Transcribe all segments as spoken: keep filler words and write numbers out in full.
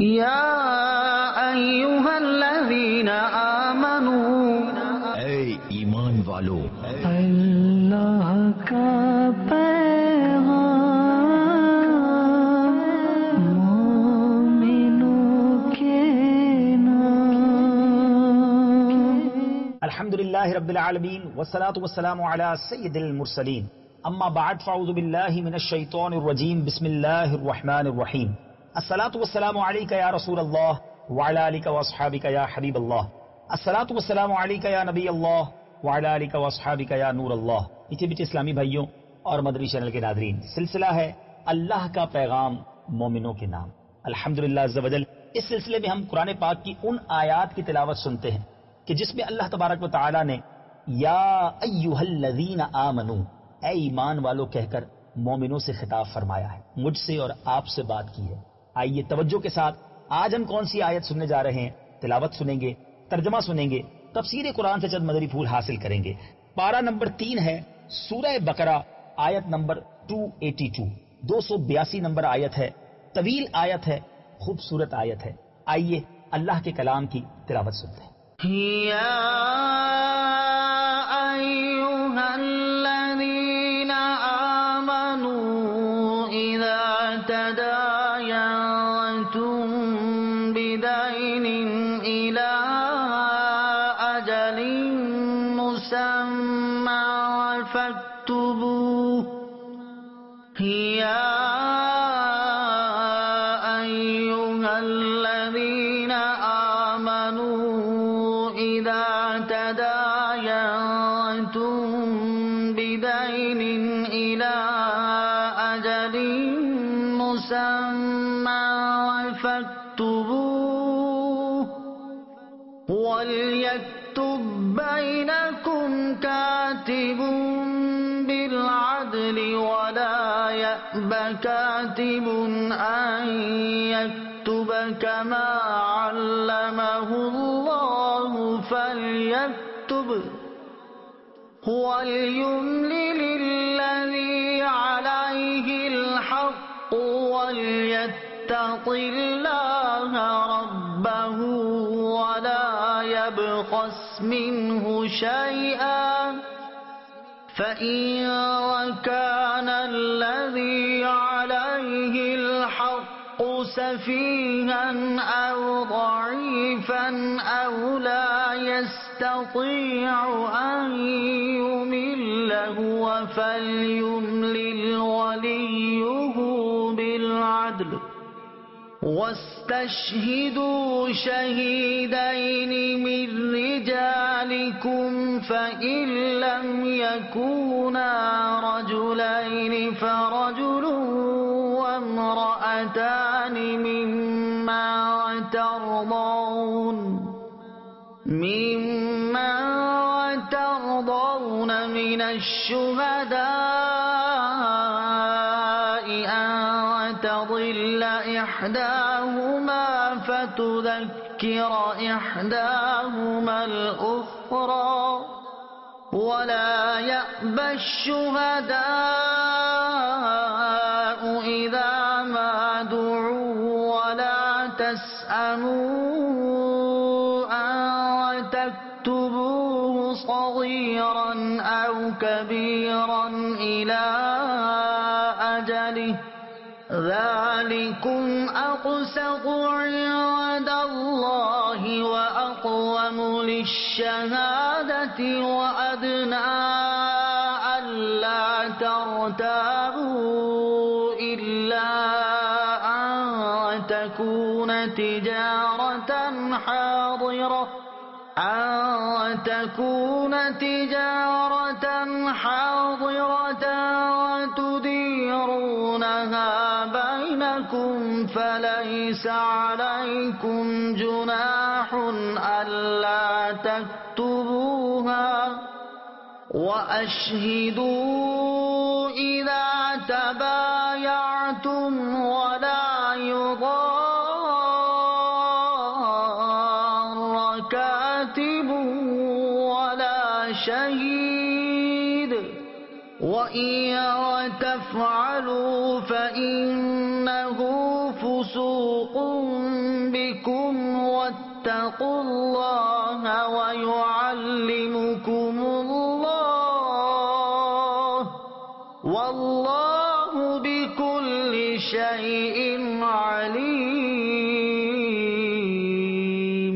یا ایھا الذین آمنوا، اے ایمان والو، اللہ کا پیغام مومنوں کے نام۔ الحمدللہ رب العالمین والصلاة والسلام علی سید المرسلین، اما بعد فاعوذ باللہ من الشیطان الرجیم، بسم اللہ الرحمن الرحیم۔ الصلاة والسلام علیک یا رسول اللہ وعلی آلک واصحابک یا حبیب اللہ، الصلاة والسلام علیک یا نبی اللہ وعلی آلک واصحابک یا نور اللہ۔ میٹھے میٹھے اسلامی بھائیوں اور مدنی چینل کے ناظرین، سلسلہ ہے اللہ کا پیغام مومنوں کے نام۔ الحمدللہ عز وجل، اس سلسلے میں ہم قرآن پاک کی ان آیات کی تلاوت سنتے ہیں کہ جس میں اللہ تبارک و تعالی نے یا ایھا الذین آمنوا، اے ایمان والو کہہ کر مومنوں سے خطاب فرمایا ہے، مجھ سے اور آپ سے بات کی ہے۔ آئیے توجہ کے ساتھ آج ہم کون سی آیت سننے جا رہے ہیں، تلاوت سنیں گے، ترجمہ سنیں گے، تفسیر قرآن سے چند مدنی پھول حاصل کریں گے۔ پارہ نمبر تین ہے سورہ بقرہ، آیت نمبر دو سو بانوے، دو سو بیاسی نمبر آیت ہے، طویل آیت ہے، خوبصورت آیت ہے۔ آئیے اللہ کے کلام کی تلاوت سنتے ہیں۔ یا ایھا الذین آمنوا اذا تداینتم بدین الی اجل مسمی فاکتبوه، یا ایھا الذین آمنوا اذا تداینتم بدین الی اجل مسمی فاکتبوه، ولیکتب بینکم کاتب بالعدل ولا یأب کاتب ان یکتب کما علمہ اللہ فلیکتب، وليملل الذي عليه الحق وليتق الله ربه ولا يبخس منه شيئا، فإن كان الذي عليه الحق سفيها أو ضعيفا أو لا يستطيع أن يمل هو فليملل وليه بالعدل، واستشهدوا شهيدين من رجالكم فإن لم يكونا رجلين فرجل وامرأتان ممن ترضون ممن ترضون من الشهداء أن تضل إحداهما فتذكر إحداهما الأخرى، ولا يأبى الشهداء إذا ما دعوا ولا تسأموا أن تكتبوه صغيرا أو كبيرا إلى أجله، ذلكم أقسط عند الله وأقوم للشهادة وأدنى ألا ترتابوا إلا أن تكون تجارة حاضرة أن تكون تجارة حاضرة تديرونها بينكم فليس عليكم جناح ألا تكتبوها، وأشهدوا إذا تبايعتم ولا يضار كاتب ولا شهيد، وإن تفعلوا فإنه فسوق بكم واتقوا الله ويعلمكم الله والله بكل شيء عليم۔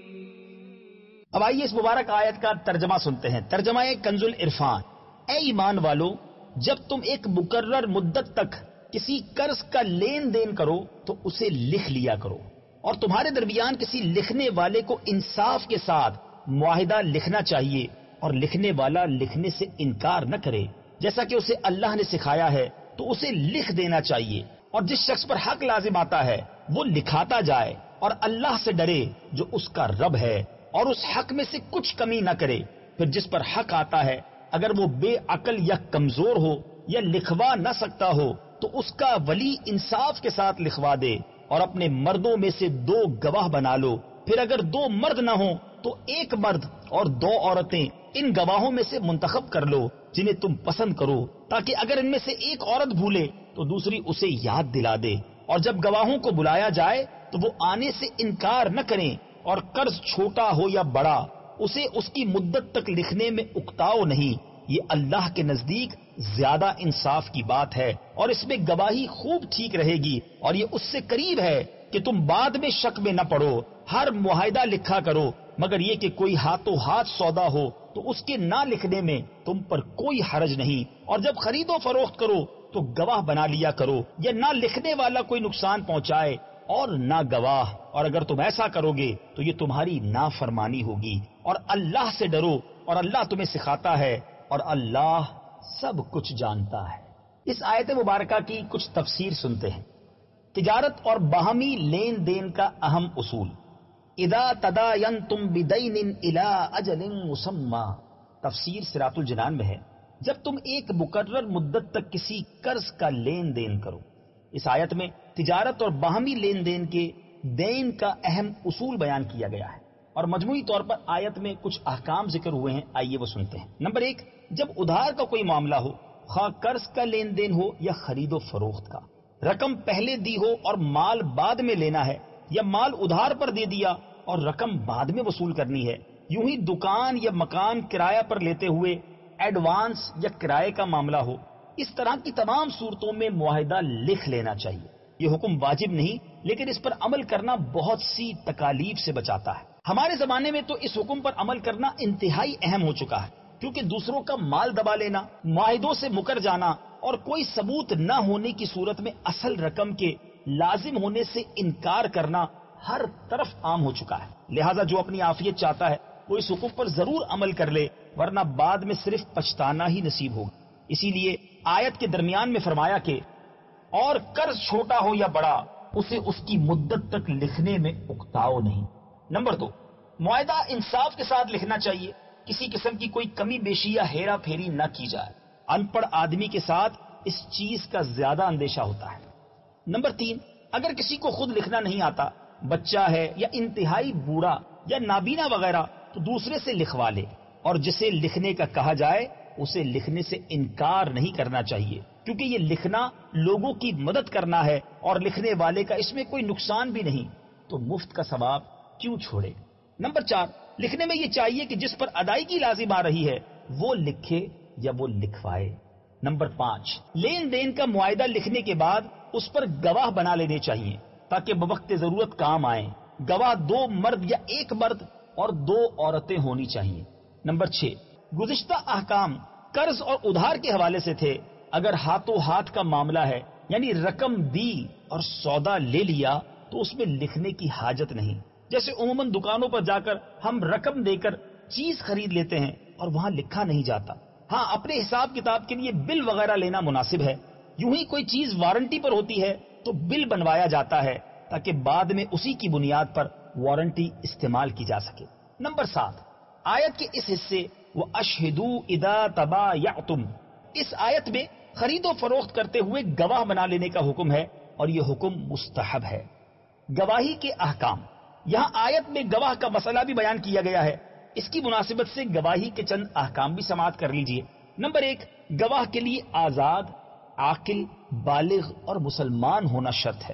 اب آئیے اس مبارک آیت کا ترجمہ سنتے ہیں۔ ترجمہ کنز العرفان: اے ایمان والو، جب تم ایک مقرر مدت تک کسی قرض کا لین دین کرو تو اسے لکھ لیا کرو، اور تمہارے درمیان کسی لکھنے والے کو انصاف کے ساتھ معاہدہ لکھنا چاہیے، اور لکھنے والا لکھنے سے انکار نہ کرے جیسا کہ اسے اللہ نے سکھایا ہے تو اسے لکھ دینا چاہیے، اور جس شخص پر حق لازم آتا ہے وہ لکھاتا جائے، اور اللہ سے ڈرے جو اس کا رب ہے، اور اس حق میں سے کچھ کمی نہ کرے۔ پھر جس پر حق آتا ہے اگر وہ بے عقل یا کمزور ہو یا لکھوا نہ سکتا ہو تو اس کا ولی انصاف کے ساتھ لکھوا دے، اور اپنے مردوں میں سے دو گواہ بنا لو۔ پھر اگر دو مرد نہ ہوں تو ایک مرد اور دو عورتیں ان گواہوں میں سے منتخب کر لو جنہیں تم پسند کرو، تاکہ اگر ان میں سے ایک عورت بھولے تو دوسری اسے یاد دلا دے، اور جب گواہوں کو بلایا جائے تو وہ آنے سے انکار نہ کریں، اور قرض چھوٹا ہو یا بڑا اسے اس کی مدت تک لکھنے میں اکتاؤ نہیں۔ یہ اللہ کے نزدیک زیادہ انصاف کی بات ہے، اور اس میں گواہی خوب ٹھیک رہے گی، اور یہ اس سے قریب ہے کہ تم بعد میں شک میں نہ پڑو۔ ہر معاہدہ لکھا کرو، مگر یہ کہ کوئی ہاتھوں ہاتھ سودا ہو تو اس کے نہ لکھنے میں تم پر کوئی حرج نہیں، اور جب خرید و فروخت کرو تو گواہ بنا لیا کرو، یا نہ لکھنے والا کوئی نقصان پہنچائے اور نہ گواہ، اور اگر تم ایسا کرو گے تو یہ تمہاری نافرمانی ہوگی، اور اللہ سے ڈرو، اور اللہ تمہیں سکھاتا ہے، اور اللہ سب کچھ جانتا ہے۔ اس آیت مبارکہ کی کچھ تفسیر سنتے ہیں۔ تجارت اور باہمی لین دین کا اہم اصول: اذا تداینتم بدین الی اجل مسمی، تفسیر صراط الجنان میں ہے، جب تم ایک مقرر مدت تک کسی قرض کا لین دین کرو۔ اس آیت میں تجارت اور باہمی لین دین کے دین کا اہم اصول بیان کیا گیا ہے، اور مجموعی طور پر آیت میں کچھ احکام ذکر ہوئے ہیں، آئیے وہ سنتے ہیں۔ نمبر ایک، جب ادھار کا کوئی معاملہ ہو، خواہ قرض کا لین دین ہو یا خرید و فروخت کا، رقم پہلے دی ہو اور مال بعد میں لینا ہے، یا مال ادھار پر دے دیا اور رقم بعد میں وصول کرنی ہے، یوں ہی دکان یا مکان کرایہ پر لیتے ہوئے ایڈوانس یا کرائے کا معاملہ ہو، اس طرح کی تمام صورتوں میں معاہدہ لکھ لینا چاہیے۔ یہ حکم واجب نہیں، لیکن اس پر عمل کرنا بہت سی تکالیف سے بچاتا ہے۔ ہمارے زمانے میں تو اس حکم پر عمل کرنا انتہائی اہم ہو چکا ہے، کیونکہ دوسروں کا مال دبا لینا، معاہدوں سے مکر جانا اور کوئی ثبوت نہ ہونے کی صورت میں اصل رقم کے لازم ہونے سے انکار کرنا ہر طرف عام ہو چکا ہے۔ لہذا جو اپنی عافیت چاہتا ہے وہ اس حکم پر ضرور عمل کر لے، ورنہ بعد میں صرف پچھتانا ہی نصیب ہوگا۔ اسی لیے آیت کے درمیان میں فرمایا کہ اور قرض چھوٹا ہو یا بڑا اسے اس کی مدت تک لکھنے میں اکتاؤ نہیں۔ نمبر دو، معاہدہ انصاف کے ساتھ لکھنا چاہیے، کسی قسم کی کوئی کمی بیشی یا ہیرا پھیری نہ کی جائے۔ ان پڑھ آدمی کے ساتھ اس چیز کا زیادہ اندیشہ ہوتا ہے۔ نمبر تین، اگر کسی کو خود لکھنا نہیں آتا، بچہ ہے یا انتہائی بوڑھا یا نابینا وغیرہ، تو دوسرے سے لکھوا لے، اور جسے لکھنے کا کہا جائے اسے لکھنے سے انکار نہیں کرنا چاہیے، کیونکہ یہ لکھنا لوگوں کی مدد کرنا ہے، اور لکھنے والے کا اس میں کوئی نقصان بھی نہیں، تو مفت کا ثواب کیوں چھوڑے۔ نمبر چار، لکھنے میں یہ چاہیے کہ جس پر ادائیگی لازم آ رہی ہے وہ لکھے یا وہ لکھوائے۔ نمبر پانچ، لین دین کا معاہدہ لکھنے کے بعد اس پر گواہ بنا لینے چاہیے تاکہ بوقت ضرورت کام آئیں۔ گواہ دو مرد یا ایک مرد اور دو عورتیں ہونی چاہیے۔ نمبر چھ، گزشتہ احکام قرض اور ادھار کے حوالے سے تھے، اگر ہاتھوں ہاتھ کا معاملہ ہے، یعنی رقم دی اور سودا لے لیا، تو اس میں لکھنے کی حاجت نہیں۔ جیسے عموماً دکانوں پر جا کر ہم رقم دے کر چیز خرید لیتے ہیں اور وہاں لکھا نہیں جاتا۔ ہاں، اپنے حساب کتاب کے لیے بل وغیرہ لینا مناسب ہے۔ یوں ہی کوئی چیز وارنٹی پر ہوتی ہے تو بل بنوایا جاتا ہے تاکہ بعد میں اسی کی بنیاد پر وارنٹی استعمال کی جا سکے۔ نمبر سات، آیت کے اس حصے وہ اشہدوا اذا تبایعتم، اس آیت میں خرید و فروخت کرتے ہوئے گواہ بنا لینے کا حکم ہے، اور یہ حکم مستحب ہے۔ گواہی کے احکام، یہاں آیت میں گواہ کا مسئلہ بھی بیان کیا گیا ہے، اس کی مناسبت سے گواہی کے چند احکام بھی سماعت کر لیجئے۔ نمبر ایک، گواہ کے لیے آزاد، عاقل، بالغ اور مسلمان ہونا شرط ہے۔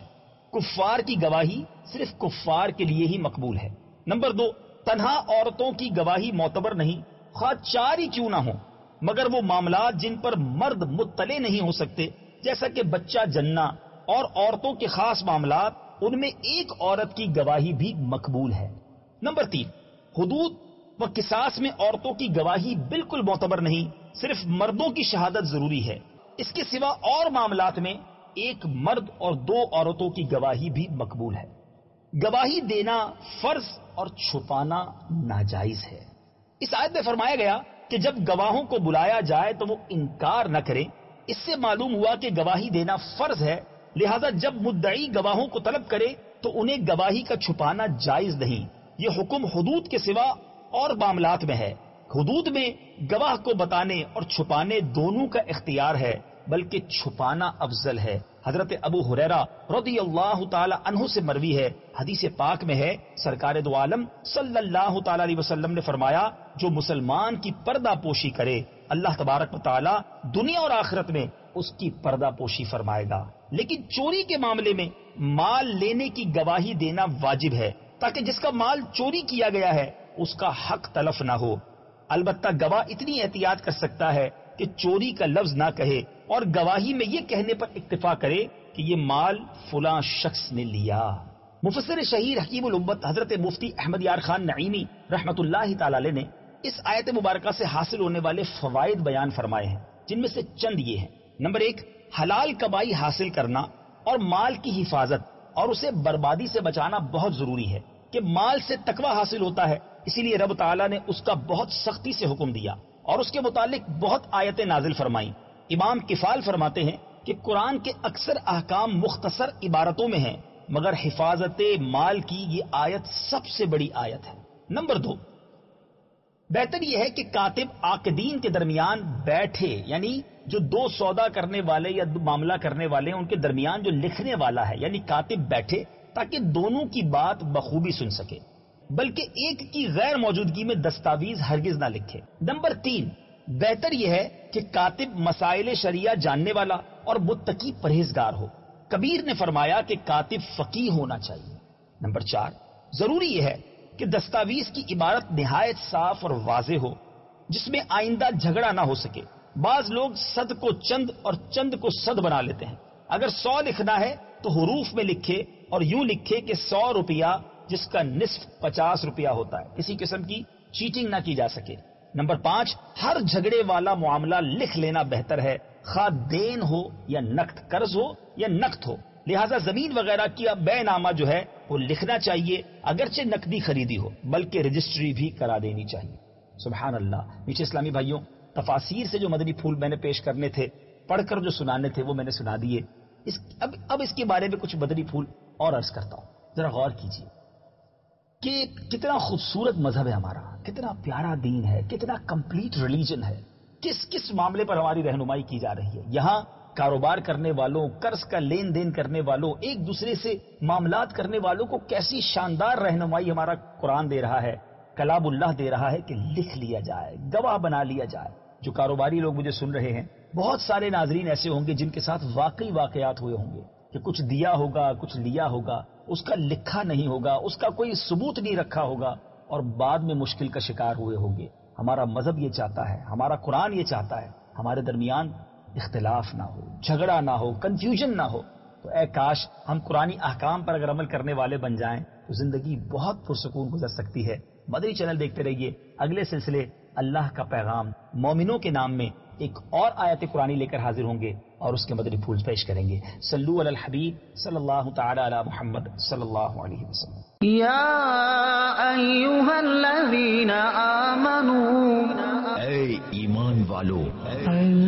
کفار کی گواہی صرف کفار کے لیے ہی مقبول ہے۔ نمبر دو، تنہا عورتوں کی گواہی معتبر نہیں، خواہ چار ہی کیوں نہ ہو، مگر وہ معاملات جن پر مرد مطلع نہیں ہو سکتے، جیسا کہ بچہ جننا اور عورتوں کے خاص معاملات، ان میں ایک عورت کی گواہی بھی مقبول ہے۔ نمبر تین، حدود و قصاص میں عورتوں کی گواہی بالکل معتبر نہیں، صرف مردوں کی شہادت ضروری ہے۔ اس کے سوا اور معاملات میں ایک مرد اور دو عورتوں کی گواہی بھی مقبول ہے۔ گواہی دینا فرض اور چھپانا ناجائز ہے۔ اس آیت میں فرمایا گیا کہ جب گواہوں کو بلایا جائے تو وہ انکار نہ کریں۔ اس سے معلوم ہوا کہ گواہی دینا فرض ہے، لہذا جب مدعی گواہوں کو طلب کرے تو انہیں گواہی کا چھپانا جائز نہیں۔ یہ حکم حدود کے سوا اور معاملات میں ہے۔ حدود میں گواہ کو بتانے اور چھپانے دونوں کا اختیار ہے، بلکہ چھپانا افضل ہے۔ حضرت ابو ہریرہ رضی اللہ تعالی عنہ سے مروی ہے، حدیث پاک میں ہے، سرکار دو عالم صلی اللہ تعالی علیہ وسلم نے فرمایا، جو مسلمان کی پردہ پوشی کرے اللہ تبارک و تعالی دنیا اور آخرت میں اس کی پردہ پوشی فرمائے گا۔ لیکن چوری کے معاملے میں مال لینے کی گواہی دینا واجب ہے، تاکہ جس کا مال چوری کیا گیا ہے اس کا حق تلف نہ ہو۔ البتہ گواہ اتنی احتیاط کر سکتا ہے کہ چوری کا لفظ نہ کہے اور گواہی میں یہ کہنے پر اکتفا کرے کہ یہ مال فلاں شخص نے لیا۔ مفسر شہیر حکیم الامت حضرت مفتی احمد یار خان نعیمی رحمت اللہ تعالی علیہ نے اس آیت مبارکہ سے حاصل ہونے والے فوائد بیان فرمائے ہیں، جن میں سے چند یہ ہیں۔ نمبر ایک، حلال کمائی حاصل کرنا اور مال کی حفاظت اور اسے بربادی سے بچانا بہت ضروری ہے کہ مال سے تقوی حاصل ہوتا ہے، اسی لیے رب تعالیٰ نے اس کا بہت سختی سے حکم دیا اور اس کے متعلق بہت آیتیں نازل فرمائیں۔ امام کفال فرماتے ہیں کہ قرآن کے اکثر احکام مختصر عبارتوں میں ہیں، مگر حفاظت مال کی یہ آیت سب سے بڑی آیت ہے۔ نمبر دو، بہتر یہ ہے کہ کاتب عاقدین کے درمیان بیٹھے، یعنی جو دو سودا کرنے والے یا معاملہ کرنے والے ہیں ان کے درمیان جو لکھنے والا ہے یعنی کاتب بیٹھے، تاکہ دونوں کی بات بخوبی سن سکے، بلکہ ایک کی غیر موجودگی میں دستاویز ہرگز نہ لکھے۔ نمبر تین، بہتر یہ ہے کہ کاتب مسائل شریعہ جاننے والا اور متقی پرہیزگار ہو۔ کبیر نے فرمایا کہ کاتب فقیہ ہونا چاہیے۔ نمبر چار، ضروری یہ ہے کہ دستاویز کی عبارت نہایت صاف اور واضح ہو، جس میں آئندہ جھگڑا نہ ہو سکے۔ بعض لوگ صد کو چند اور چند کو صد بنا لیتے ہیں۔ اگر سو لکھنا ہے تو حروف میں لکھے اور یوں لکھے کہ سو روپیہ جس کا نصف پچاس روپیہ ہوتا ہے، کسی قسم کی چیٹنگ نہ کی جا سکے۔ نمبر پانچ، ہر جھگڑے والا معاملہ لکھ لینا بہتر ہے، خواہ دین ہو یا نقد، قرض ہو یا نقد ہو۔ لہذا زمین وغیرہ کی بے نامہ جو ہے وہ لکھنا چاہیے، اگرچہ نقدی خریدی ہو، بلکہ رجسٹری بھی کرا دینی چاہیے۔ سبحان اللہ۔ میٹھے اسلامی بھائیوں، تفاسیر سے جو مدنی پھول میں نے پیش کرنے تھے، پڑھ کر جو سنانے تھے وہ میں نے سنا دیے۔ اس اب اب اس کے بارے میں کچھ مدنی پھول اور عرض کرتا ہوں۔ ذرا غور کیجیے کہ کتنا خوبصورت مذہب ہے ہمارا، کتنا پیارا دین ہے، کتنا کمپلیٹ ریلیجن ہے، کس کس معاملے پر ہماری رہنمائی کی جا رہی ہے۔ یہاں کاروبار کرنے والوں، قرض کا لین دین کرنے والوں، ایک دوسرے سے معاملات کرنے والوں کو کیسی شاندار رہنمائی ہمارا قرآن دے رہا ہے، کلام اللہ دے رہا ہے کہ لکھ لیا جائے، گواہ بنا لیا جائے۔ جو کاروباری لوگ مجھے سن رہے ہیں، بہت سارے ناظرین ایسے ہوں گے جن کے ساتھ واقعی واقعات ہوئے ہوں گے کہ کچھ دیا ہوگا، کچھ لیا ہوگا، اس کا لکھا نہیں ہوگا، اس کا کوئی ثبوت نہیں رکھا ہوگا اور بعد میں مشکل کا شکار ہوئے ہوں گے۔ ہمارا مذہب یہ چاہتا ہے، ہمارا قرآن یہ چاہتا ہے، ہمارے درمیان اختلاف نہ ہو، جھگڑا نہ ہو، کنفیوژن نہ ہو۔ تو اے کاش ہم قرآنی احکام پر اگر عمل کرنے والے بن جائیں تو زندگی بہت پرسکون گزر سکتی ہے۔ مدنی چینل دیکھتے رہیے، اگلے سلسلے اللہ کا پیغام مومنوں کے نام میں ایک اور آیت قرآنی لے کر حاضر ہوں گے اور اس کے مدنی پھول پیش کریں گے۔ صلو علی الحبیب صلی اللہ تعالی علی محمد صلی اللہ علیہ وسلم۔ یا ایھا الذین آمنوا، اے ایمان والو، اللہ